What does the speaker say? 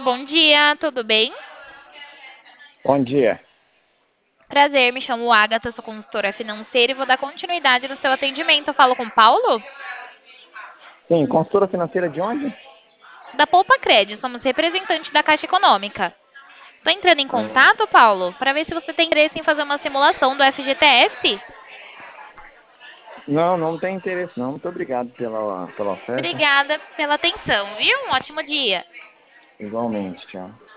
Bom dia, tudo bem? Bom dia. Prazer, me chamo Agatha, sou consultora financeira e vou dar continuidade no seu atendimento. Eu falo com o Paulo? Sim, consultora financeira de onde? Da Poupa Cred, somos representante da Caixa Econômica. Estou entrando em Ah, contato, Paulo, para ver se você tem interesse em fazer uma simulação do FGTS. não, não tem interesse não. Muito obrigado pela oferta. Obrigada pela atenção, viu? Um ótimo dia. Igualmente, tchau.